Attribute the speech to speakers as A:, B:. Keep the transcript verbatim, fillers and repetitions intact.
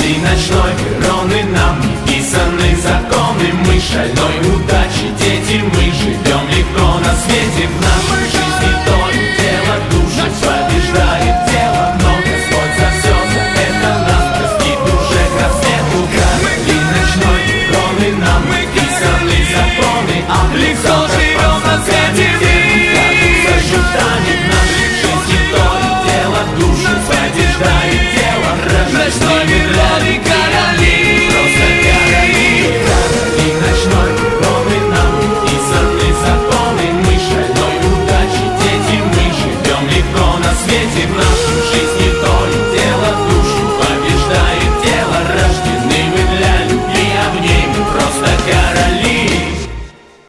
A: Печальный ночной перрон и нам не писаны законы. Мы шальной удачи дети, мы живем легко на свете.